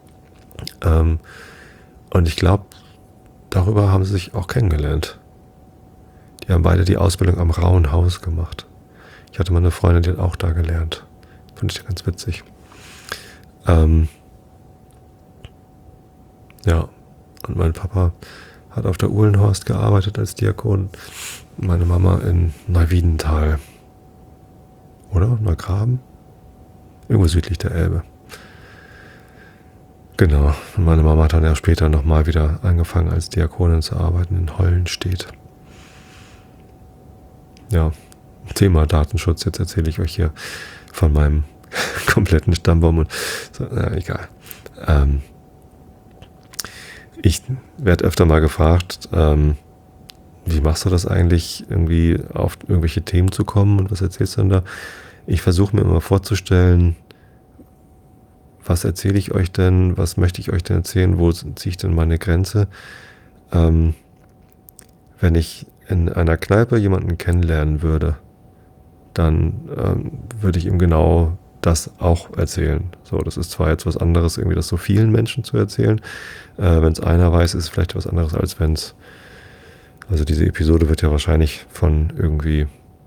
Und ich glaube, darüber haben sie sich auch kennengelernt. Die haben beide die Ausbildung am Rauen Haus gemacht. Ich hatte mal eine Freundin, die hat auch da gelernt. Fand ich ganz witzig. Ja, und mein Papa hat auf der Uhlenhorst gearbeitet als Diakon. Meine Mama in Neuwiedental. Oder? Neugraben? Irgendwo südlich der Elbe. Genau. Und meine Mama hat dann ja später nochmal wieder angefangen als Diakonin zu arbeiten in Hollenstedt. Ja, Thema Datenschutz. Jetzt erzähle ich euch hier von meinem kompletten Stammbaum und so, na, egal. Ich werde öfter mal gefragt, wie machst du das eigentlich, irgendwie auf irgendwelche Themen zu kommen und was erzählst du denn da? Ich versuche mir immer vorzustellen, was erzähle ich euch denn, was möchte ich euch denn erzählen, wo ziehe ich denn meine Grenze? Wenn ich in einer Kneipe jemanden kennenlernen würde, dann würde ich ihm genau das auch erzählen. So, das ist zwar jetzt was anderes, irgendwie das so vielen Menschen zu erzählen. Wenn es einer weiß, ist es vielleicht was anderes, als wenn es, also diese Episode wird ja wahrscheinlich von irgendwie,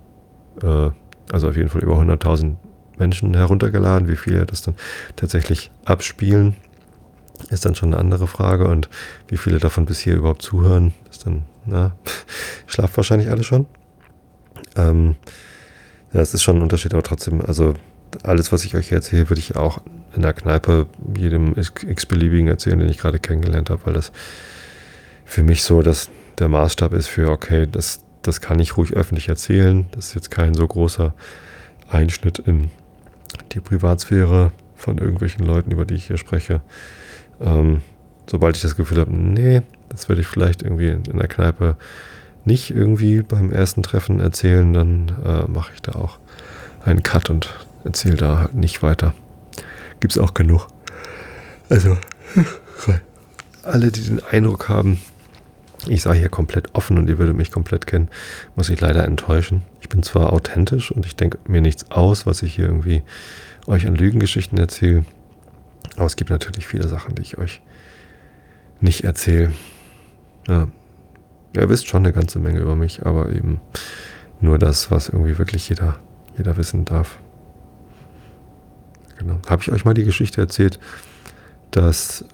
also auf jeden Fall über 100.000 Menschen heruntergeladen. Wie viele das dann tatsächlich abspielen, ist dann schon eine andere Frage. Und wie viele davon bis hier überhaupt zuhören, ist dann, schlaft wahrscheinlich alle schon. Ja, es ist schon ein Unterschied, aber trotzdem, also alles, was ich euch hier erzähle, würde ich auch in der Kneipe jedem x-beliebigen erzählen, den ich gerade kennengelernt habe, weil das für mich so, dass der Maßstab ist für, okay, das kann ich ruhig öffentlich erzählen. Das ist jetzt kein so großer Einschnitt in die Privatsphäre von irgendwelchen Leuten, über die ich hier spreche. Sobald ich das Gefühl habe, nee, das würde ich vielleicht irgendwie in der Kneipe nicht irgendwie beim ersten Treffen erzählen, dann mache ich da auch einen Cut und erzähle da halt nicht weiter. Gibt's auch genug. Also, alle, die den Eindruck haben, ich sei hier komplett offen und ihr würdet mich komplett kennen, muss ich leider enttäuschen. Ich bin zwar authentisch und ich denke mir nichts aus, was ich hier irgendwie euch an Lügengeschichten erzähle, aber es gibt natürlich viele Sachen, die ich euch nicht erzähle. Ja. Ihr wisst schon eine ganze Menge über mich, aber eben nur das, was irgendwie wirklich jeder wissen darf. Genau. Habe ich euch mal die Geschichte erzählt, dass,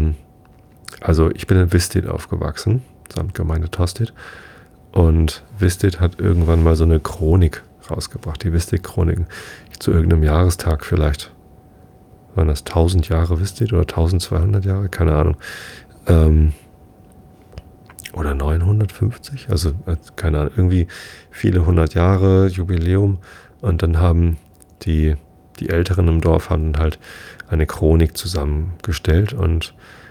also ich bin in Wistedt aufgewachsen, samt Gemeinde Tostedt, und Wistedt hat irgendwann mal so eine Chronik rausgebracht, die Wistedt-Chroniken, zu irgendeinem Jahrestag vielleicht. Waren das 1000 Jahre Wistedt oder 1200 Jahre? Keine Ahnung. Oder 950? Also, keine Ahnung, irgendwie viele 100 Jahre Jubiläum. Und dann haben die Älteren im Dorf haben halt eine Chronik zusammengestellt. Und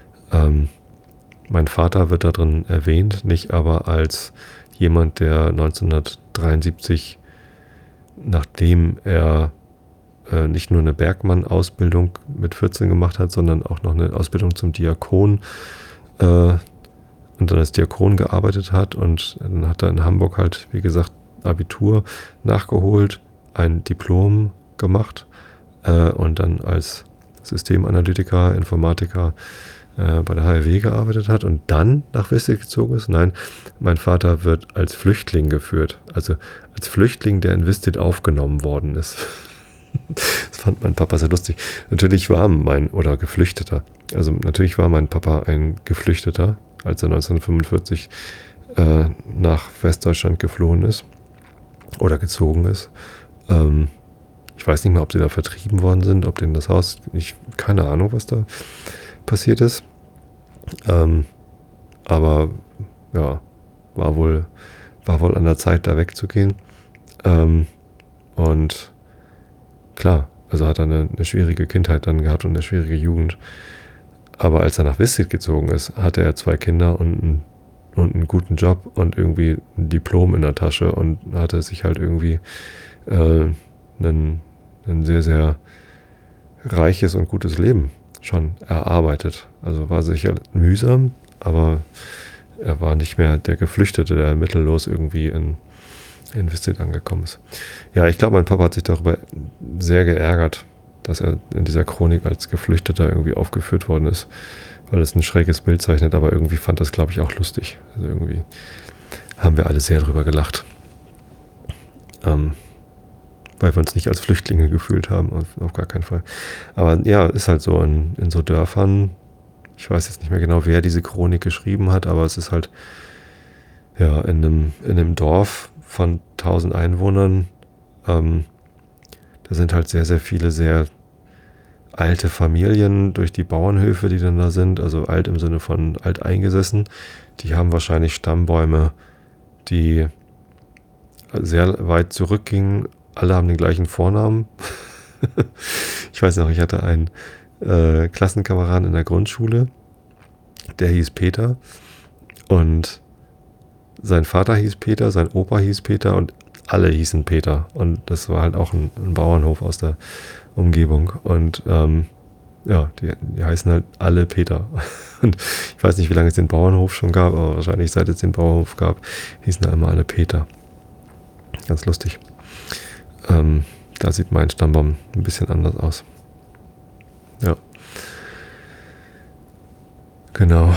mein Vater wird da drin erwähnt, nicht aber als jemand, der 1973, nachdem er nicht nur eine Bergmann-Ausbildung mit 14 gemacht hat, sondern auch noch eine Ausbildung zum Diakon und dann als Diakon gearbeitet hat, und dann hat er in Hamburg halt, wie gesagt, Abitur nachgeholt, ein Diplom gemacht und dann als Systemanalytiker, Informatiker bei der HRW gearbeitet hat und dann nach Wistedt gezogen ist. Nein, mein Vater wird als Flüchtling geführt, also als Flüchtling, der in Wistedt aufgenommen worden ist. Das fand mein Papa sehr lustig. Natürlich war Geflüchteter. Also natürlich war mein Papa ein Geflüchteter, als er 1945 nach Westdeutschland geflohen ist oder gezogen ist. Ich weiß nicht mehr, ob sie da vertrieben worden sind, ob denen das Haus, keine Ahnung, was da passiert ist. Aber ja, war wohl an der Zeit, da wegzugehen. Und klar, also hat er eine schwierige Kindheit dann gehabt und eine schwierige Jugend. Aber als er nach Vissit gezogen ist, hatte er 2 Kinder und einen guten Job und irgendwie ein Diplom in der Tasche und hatte sich halt irgendwie ein sehr, sehr reiches und gutes Leben schon erarbeitet. Also war sicher mühsam, aber er war nicht mehr der Geflüchtete, der mittellos irgendwie in Vissit angekommen ist. Ja, ich glaube, mein Papa hat sich darüber sehr geärgert, dass er in dieser Chronik als Geflüchteter irgendwie aufgeführt worden ist, weil es ein schräges Bild zeichnet, aber irgendwie fand das, glaube ich, auch lustig. Also irgendwie haben wir alle sehr drüber gelacht. Weil wir uns nicht als Flüchtlinge gefühlt haben, auf gar keinen Fall. Aber ja, ist halt so in so Dörfern, ich weiß jetzt nicht mehr genau, wer diese Chronik geschrieben hat, aber es ist halt ja in einem Dorf von 1000 Einwohnern, da sind halt sehr, sehr viele sehr alte Familien durch die Bauernhöfe, die dann da sind, also alt im Sinne von alteingesessen, die haben wahrscheinlich Stammbäume, die sehr weit zurückgingen. Alle haben den gleichen Vornamen. Ich weiß noch, ich hatte einen Klassenkameraden in der Grundschule, der hieß Peter und sein Vater hieß Peter, sein Opa hieß Peter und alle hießen Peter. Und das war halt auch ein Bauernhof aus der Umgebung. Und ja, die heißen halt alle Peter. Und ich weiß nicht, wie lange es den Bauernhof schon gab, aber wahrscheinlich seit es den Bauernhof gab, hießen da immer alle Peter. Ganz lustig. Da sieht mein Stammbaum ein bisschen anders aus. Ja. Genau.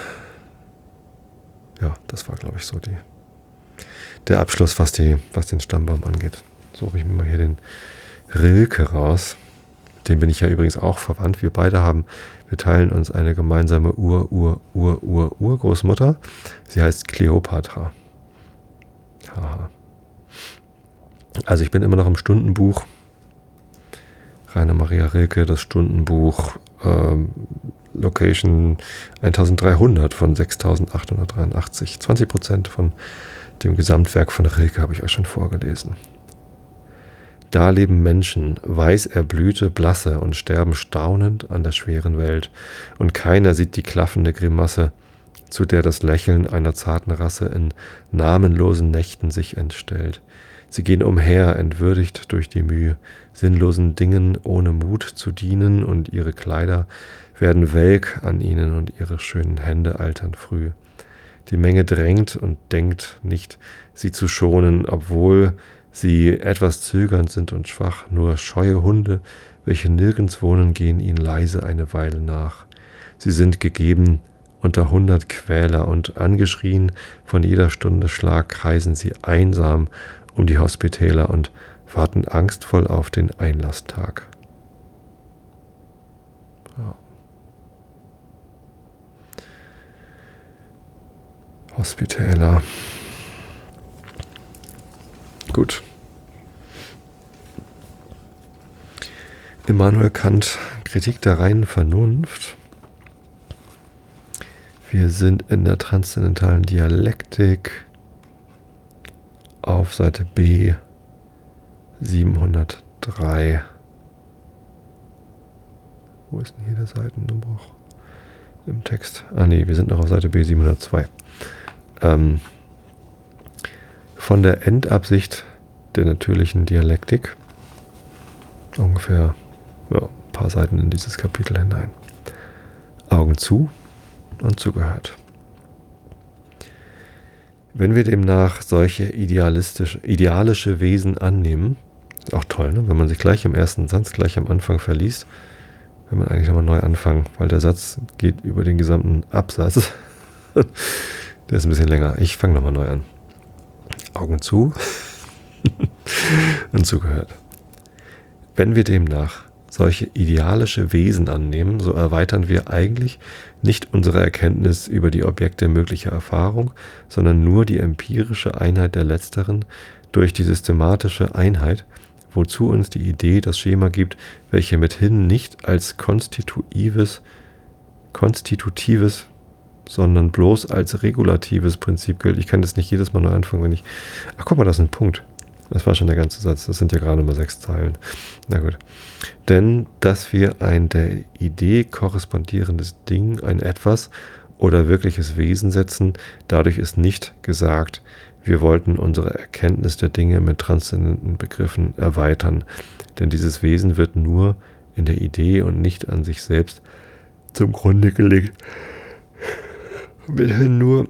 Ja, das war, glaube ich, so der Abschluss, was den Stammbaum angeht. Suche ich mir mal hier den Rilke raus. Mit dem bin ich ja übrigens auch verwandt. Wir teilen uns eine gemeinsame Urgroßmutter. Sie heißt Kleopatra. Haha. Also ich bin immer noch im Stundenbuch. Rainer Maria Rilke, das Stundenbuch, Location 1300 von 6883. 20% von dem Gesamtwerk von Rilke habe ich euch schon vorgelesen. Da leben Menschen, weiß erblühte, blasse und sterben staunend an der schweren Welt. Und keiner sieht die klaffende Grimasse, zu der das Lächeln einer zarten Rasse in namenlosen Nächten sich entstellt. Sie gehen umher, entwürdigt durch die Mühe, sinnlosen Dingen ohne Mut zu dienen, und ihre Kleider werden welk an ihnen und ihre schönen Hände altern früh. Die Menge drängt und denkt nicht, sie zu schonen, obwohl sie etwas zögernd sind und schwach. Nur scheue Hunde, welche nirgends wohnen, gehen ihnen leise eine Weile nach. Sie sind gegeben unter 100 Quäler, und angeschrien von jeder Stunde Schlag kreisen sie einsam um die Hospitäler und warten angstvoll auf den Einlasstag. Ja. Hospitäler. Gut. Immanuel Kant, Kritik der reinen Vernunft. Wir sind in der transzendentalen Dialektik auf Seite B 703. Wo ist denn hier der Seitenumbruch im Text? Ah nee, wir sind noch auf Seite B 702. Von der Endabsicht der natürlichen Dialektik. Ungefähr ein paar Seiten in dieses Kapitel hinein. Augen zu und zugehört. Wenn wir demnach solche idealische Wesen annehmen, ist auch toll, ne? Wenn man sich gleich im ersten Satz, gleich am Anfang verliest, wenn man eigentlich nochmal neu anfangen, weil der Satz geht über den gesamten Absatz. Der ist ein bisschen länger. Ich fange nochmal neu an. Augen zu und zugehört. Wenn wir demnach solche idealische Wesen annehmen, so erweitern wir eigentlich nicht unsere Erkenntnis über die Objekte möglicher Erfahrung, sondern nur die empirische Einheit der letzteren durch die systematische Einheit, wozu uns die Idee das Schema gibt, welche mithin nicht als konstitutives, sondern bloß als regulatives Prinzip gilt. Ich kann das nicht jedes Mal neu anfangen, wenn ich... Ach, guck mal, das ist ein Punkt. Das war schon der ganze Satz. Das sind ja gerade mal 6 Zeilen. Na gut. Denn, dass wir ein der Idee korrespondierendes Ding, ein Etwas oder wirkliches Wesen setzen, dadurch ist nicht gesagt, wir wollten unsere Erkenntnis der Dinge mit transzendenten Begriffen erweitern. Denn dieses Wesen wird nur in der Idee und nicht an sich selbst zum Grunde gelegt. Mithin nur,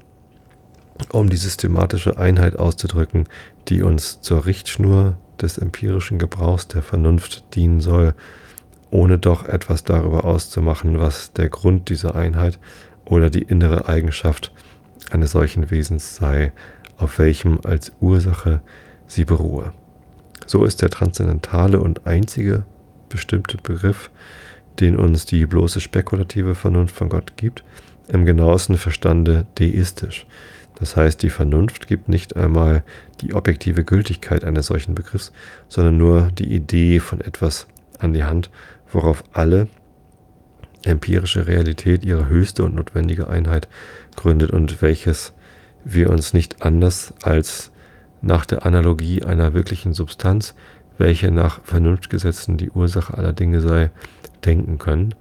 um die systematische Einheit auszudrücken, die uns zur Richtschnur des empirischen Gebrauchs der Vernunft dienen soll, ohne doch etwas darüber auszumachen, was der Grund dieser Einheit oder die innere Eigenschaft eines solchen Wesens sei, auf welchem als Ursache sie beruhe. So ist der transzendentale und einzige bestimmte Begriff, den uns die bloße spekulative Vernunft von Gott gibt, im genauesten Verstande deistisch. Das heißt, die Vernunft gibt nicht einmal die objektive Gültigkeit eines solchen Begriffs, sondern nur die Idee von etwas an die Hand, worauf alle empirische Realität ihre höchste und notwendige Einheit gründet und welches wir uns nicht anders als nach der Analogie einer wirklichen Substanz, welche nach Vernunftgesetzen die Ursache aller Dinge sei, denken können,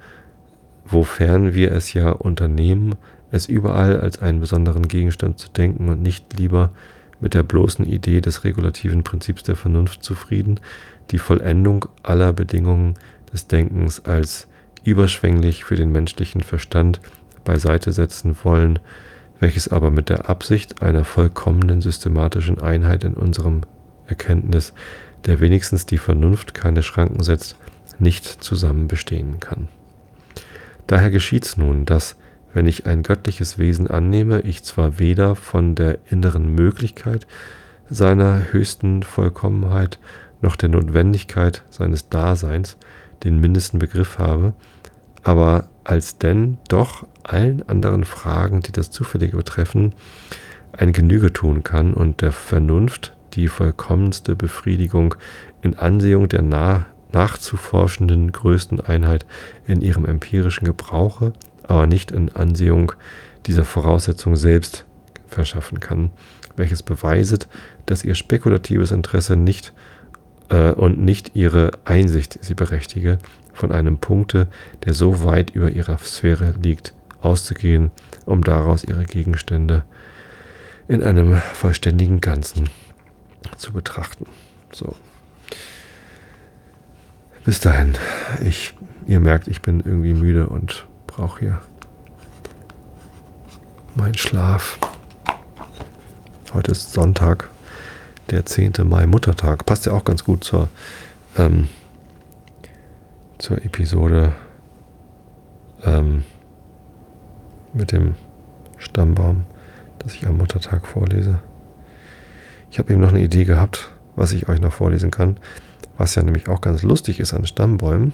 wofern wir es ja unternehmen, es überall als einen besonderen Gegenstand zu denken und nicht lieber mit der bloßen Idee des regulativen Prinzips der Vernunft zufrieden, die Vollendung aller Bedingungen des Denkens als überschwänglich für den menschlichen Verstand beiseite setzen wollen, welches aber mit der Absicht einer vollkommenen systematischen Einheit in unserem Erkenntnis, der wenigstens die Vernunft keine Schranken setzt, nicht zusammen bestehen kann. Daher geschieht's nun, dass, wenn ich ein göttliches Wesen annehme, ich zwar weder von der inneren Möglichkeit seiner höchsten Vollkommenheit noch der Notwendigkeit seines Daseins den mindesten Begriff habe, aber alsdenn doch allen anderen Fragen, die das Zufällige betreffen, ein Genüge tun kann und der Vernunft die vollkommenste Befriedigung in Ansehung der nachzuforschenden größten Einheit in ihrem empirischen Gebrauche, aber nicht in Ansehung dieser Voraussetzung selbst verschaffen kann, welches beweiset, dass ihr spekulatives Interesse nicht und nicht ihre Einsicht sie berechtige, von einem Punkte, der so weit über ihrer Sphäre liegt, auszugehen, um daraus ihre Gegenstände in einem vollständigen Ganzen zu betrachten. So. Bis dahin. Ihr merkt, ich bin irgendwie müde und brauche hier meinen Schlaf. Heute ist Sonntag, der 10. Mai, Muttertag. Passt ja auch ganz gut zur Episode mit dem Stammbaum, das ich am Muttertag vorlese. Ich habe eben noch eine Idee gehabt, was ich euch noch vorlesen kann. Was ja nämlich auch ganz lustig ist an Stammbäumen,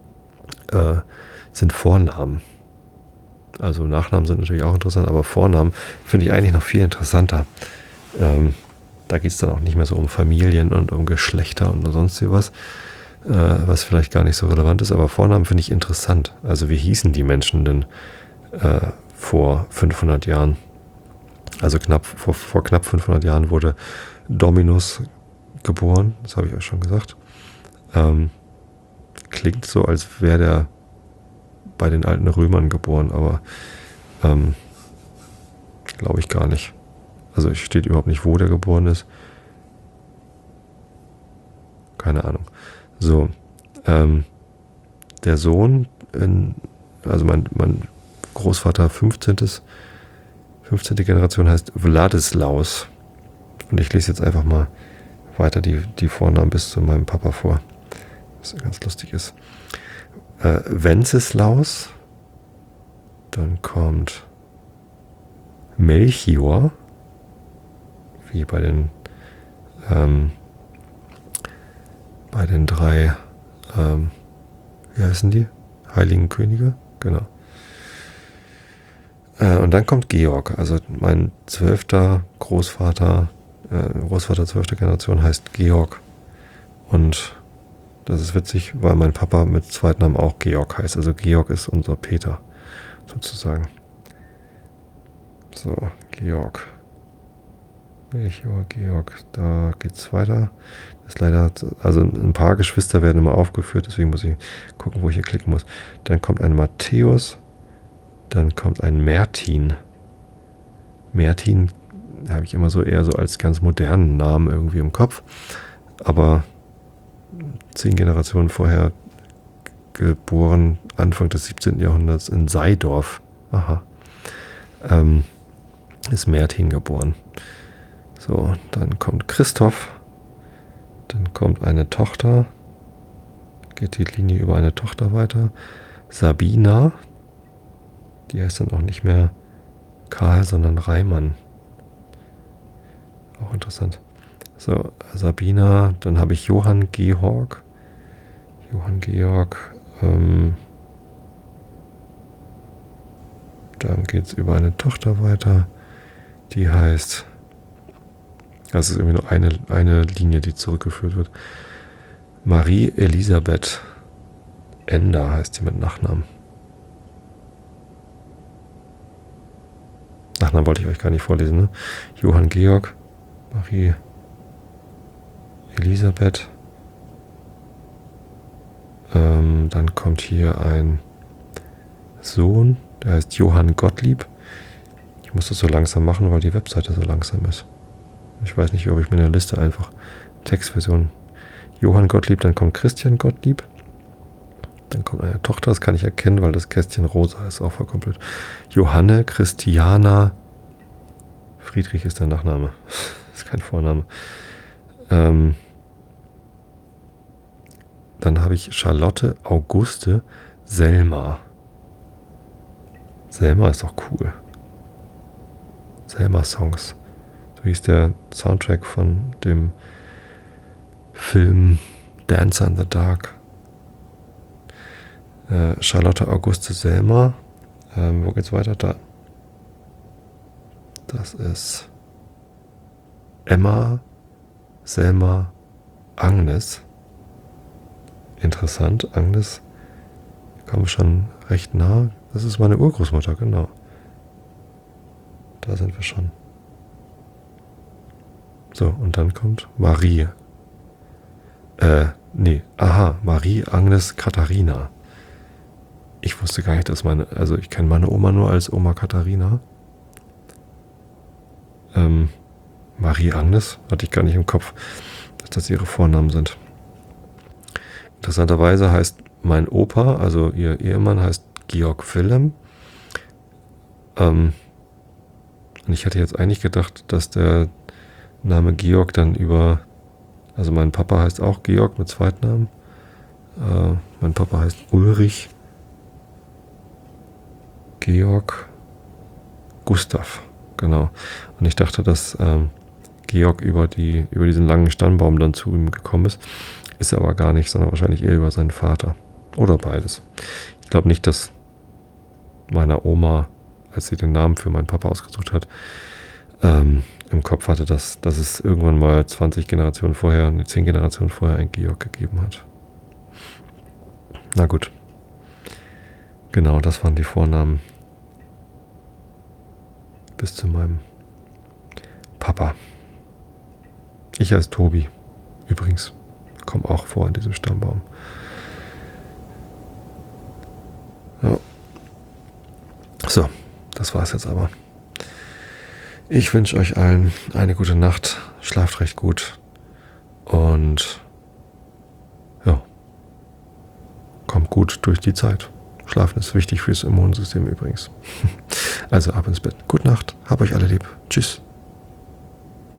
sind Vornamen. Also Nachnamen sind natürlich auch interessant, aber Vornamen finde ich eigentlich noch viel interessanter. Da geht es dann auch nicht mehr so um Familien und um Geschlechter und sonst was, was vielleicht gar nicht so relevant ist, aber Vornamen finde ich interessant. Also wie hießen die Menschen denn vor 500 Jahren? Also vor knapp 500 Jahren wurde Dominus geboren, das habe ich euch schon gesagt. Klingt so, als wäre der bei den alten Römern geboren, aber glaube ich gar nicht. Also es steht überhaupt nicht, wo der geboren ist. Keine Ahnung. So, der Sohn, also mein Großvater 15. Generation heißt Vladislaus. Und ich lese jetzt einfach mal weiter die Vornamen bis zu meinem Papa vor, was ganz lustig ist. Wenceslaus, dann kommt Melchior, wie bei den drei, wie heißen die? Heiligen Könige, genau. Und dann kommt Georg, also mein 12. Großvater 12. Generation heißt Georg. Und das ist witzig, weil mein Papa mit Zweitnamen auch Georg heißt. Also Georg ist unser Peter, sozusagen. So, Georg. Melchior, Georg, da geht's weiter. Das ist leider, also ein paar Geschwister werden immer aufgeführt, deswegen muss ich gucken, wo ich hier klicken muss. Dann kommt ein Matthäus, dann kommt ein Mertin. Mertin habe ich immer so eher so als ganz modernen Namen irgendwie im Kopf, aber 10 Generationen vorher geboren, Anfang des 17. Jahrhunderts in Seidorf. Aha. Ist Mertin geboren. So, dann kommt Christoph, dann kommt eine Tochter, geht die Linie über eine Tochter weiter. Sabina, die heißt dann auch nicht mehr Karl, sondern Reimann. Auch interessant. So, Sabina, dann habe ich Johann Georg. Johann Georg, dann geht es über eine Tochter weiter, die heißt, das ist irgendwie nur eine Linie, die zurückgeführt wird. Marie Elisabeth Ender heißt sie mit Nachnamen. Nachnamen wollte ich euch gar nicht vorlesen, ne? Johann Georg, Marie Elisabeth. Dann kommt hier ein Sohn, der heißt Johann Gottlieb. Ich muss das so langsam machen, weil die Webseite so langsam ist. Ich weiß nicht, ob ich mir in der Liste einfach Textversion. Johann Gottlieb, dann kommt Christian Gottlieb. Dann kommt eine Tochter, das kann ich erkennen, weil das Kästchen rosa ist, auch verkoppelt. Johanne Christiana Friedrich ist der Nachname. Das ist kein Vorname. Dann habe ich Charlotte Auguste Selma. Selma ist doch cool. Selma-Songs. So hieß der Soundtrack von dem Film Dancer in the Dark. Charlotte Auguste Selma. Wo geht's weiter? Da. Das ist Emma Selma Agnes. Interessant, Agnes kam schon recht nah. Das ist meine Urgroßmutter, genau. Da sind wir schon. So, und dann kommt Marie. Marie Agnes Katharina. Ich wusste gar nicht, dass ich kenne meine Oma nur als Oma Katharina. Marie Agnes hatte ich gar nicht im Kopf, dass das ihre Vornamen sind. Interessanterweise heißt mein Opa, also ihr Ehemann, heißt Georg Wilhelm. Und ich hätte jetzt eigentlich gedacht, dass der Name Georg dann also mein Papa heißt auch Georg mit Zweitnamen. Mein Papa heißt Ulrich Georg Gustav, genau. Und ich dachte, dass Georg über diesen langen Stammbaum dann zu ihm gekommen ist. Ist er aber gar nicht, sondern wahrscheinlich eher über seinen Vater. Oder beides. Ich glaube nicht, dass meiner Oma, als sie den Namen für meinen Papa ausgesucht hat, im Kopf hatte, dass es irgendwann mal 10 Generationen vorher ein Georg gegeben hat. Na gut. Genau, das waren die Vornamen. Bis zu meinem Papa. Ich heiße Tobi. Übrigens. Komme auch vor in diesem Stammbaum. Ja. So, das war's jetzt aber. Ich wünsche euch allen eine gute Nacht. Schlaft recht gut. Und ja, kommt gut durch die Zeit. Schlafen ist wichtig fürs Immunsystem übrigens. Also ab ins Bett. Gute Nacht. Hab euch alle lieb. Tschüss.